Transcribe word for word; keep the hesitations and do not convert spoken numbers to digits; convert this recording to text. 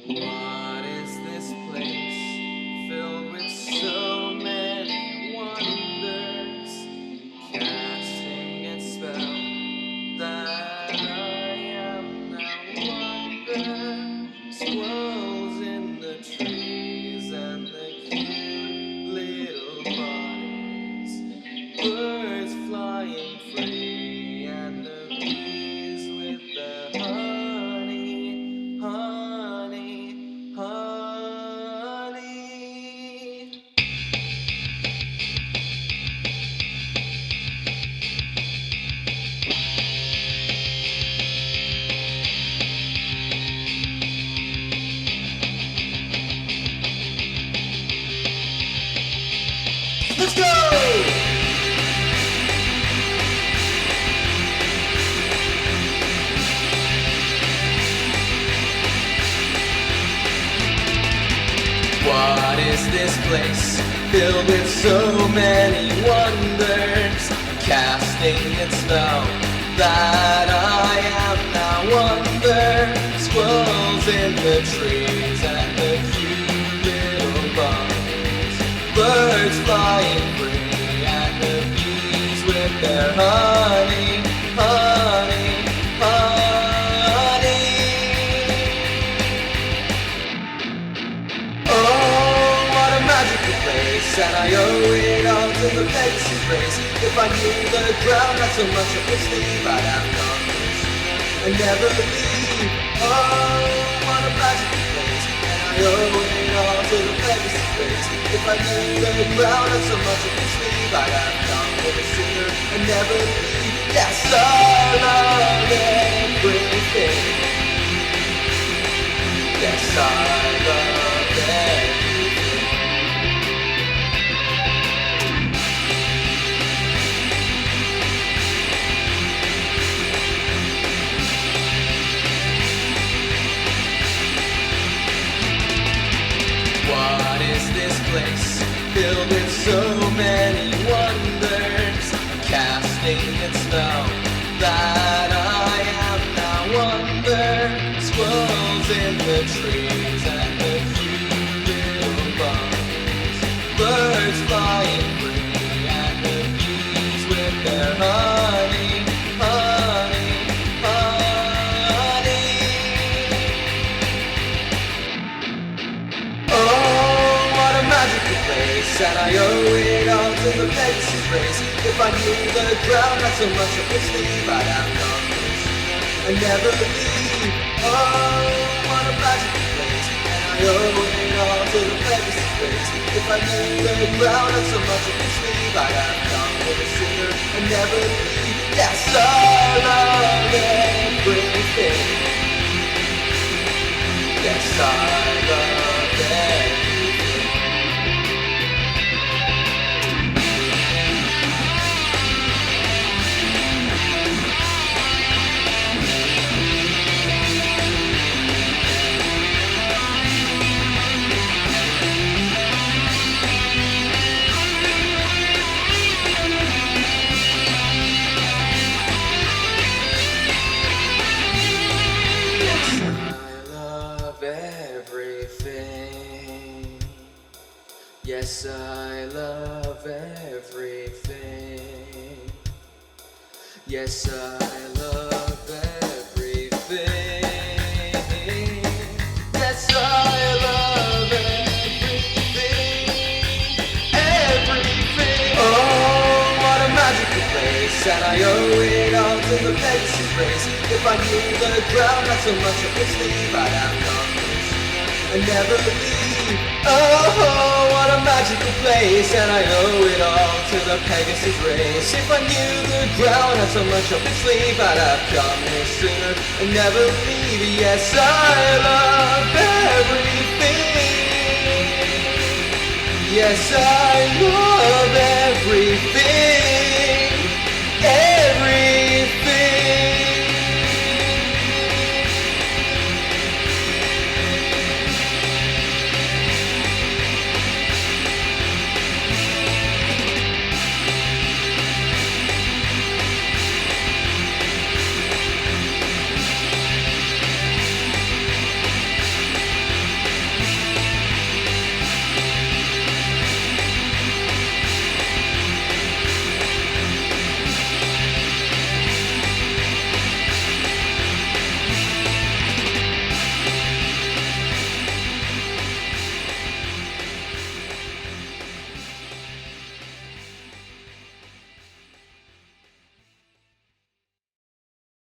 What is this place filled with so many wonders, casting its spell that I am now wonder? Squirrels in the trees and the cute little bunnies, birds flying free and the bees with their honey, honey, honey. Let's go! What is this place filled with so many wonders, casting its spell that I am now wonder? Squirrels in the trees and the cute little bunnies, birds flying free and the bees with their honey, honey, honey. Oh, what a magical place, and I owe it all to the Pegasus race. If I knew the ground had so much up its sleeve, I'd have gone this and never leave. Oh, what a magical place, and I owe it all to the Pegasus race. If I knew the ground had so much up its sleeve, I'd have gone this sooner and never leave. Yes, I love everything. Yes, I love everything. What is this place filled with so many wonders, casting its spell that I am now wonder? Squirrels in the trees and the cute little bunnies, birds flying free and the bees with their honey, honey, honey. Oh, what a magical place, and I owe it all to the Pegasus race. If I knew the ground had so much up its sleeve, I'd have gone this and never leave. Oh, what a magical place, and I owe it all to the Pegasus race. If I knew the ground had so much up its sleeve, I'd have gone this sooner and never leave. Yes, I love everything. Yes, I love everything. Yes, I love everything. Yes, I love everything. Yes, I love everything. Everything. Oh, what a magical place, and I owe it all to the Pegasus race. If I knew the ground had so much up its sleeve, I'd have gone this and never leave. Oh, what a magical place, and I owe it all to the Pegasus race. If I knew the ground had so much up its sleeve, I'd have come here sooner and never leave. Yes, I love everything. Yes, I